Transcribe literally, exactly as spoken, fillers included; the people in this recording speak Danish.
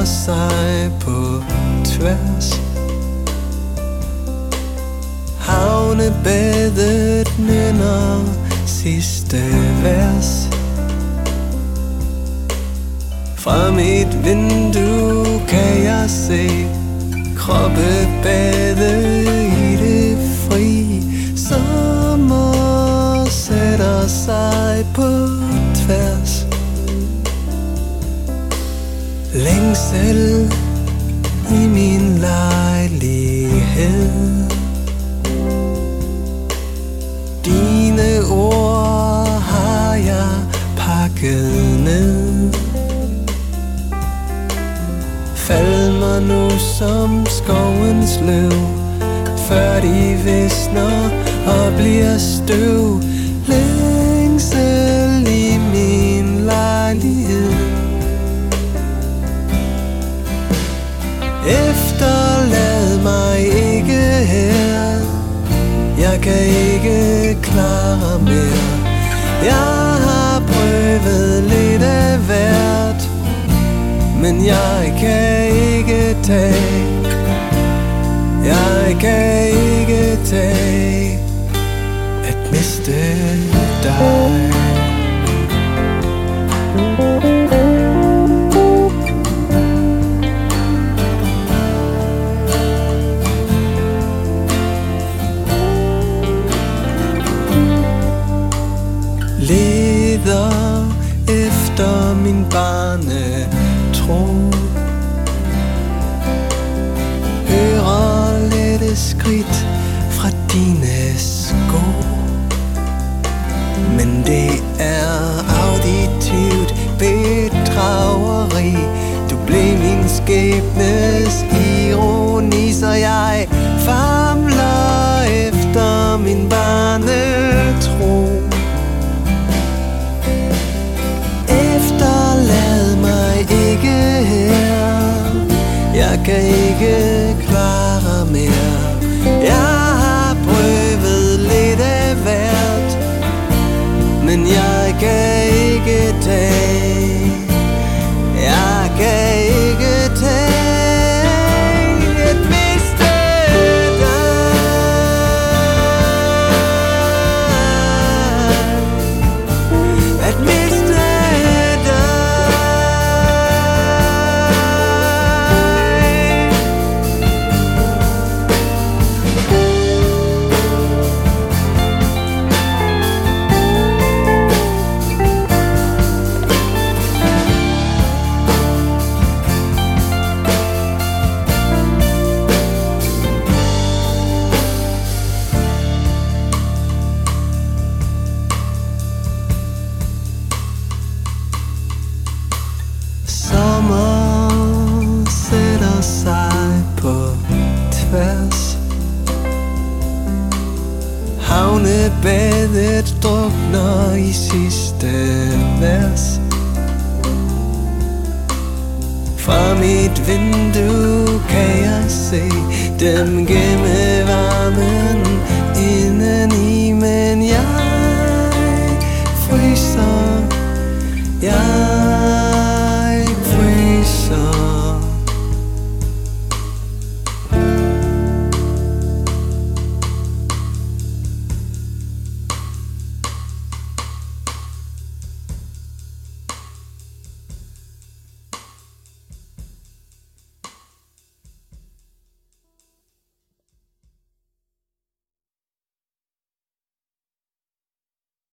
sig på tværs. Havnebadet nynner sidste vers. Fra mit vindue kan jeg se kroppe bade i det fri. Sommer sætter sig på tværs. Længsel i min lejlighed. Dine ord har jeg pakket ned. Fald mig nu som skovens løv, før de visner og bliver støv. Længsel i min lejlighed. Efterlad mig ikke her. Jeg kan ikke klare mere. Jeg har prøvet lidt af hvert, men jeg kan ikke tage. Jeg kan ikke tage at miste dig. Leder efter min barnetro. Hører lette skridt fra dine sko. Men det er auditivt bedrageri. Du blev min skæbnes ironi, så jeg famler efter min barnetro. Efterlad mig ikke her. Jeg kan ikke klare mere. Jeg har prøvet lidt af hvert, men jeg kan ikke tage. Jeg kan ikke tage at miste dig. At miste sig på tværs. Havnebadet drukner i sidste vers. Fra mit vindue kan jeg se dem gemme varmen inden i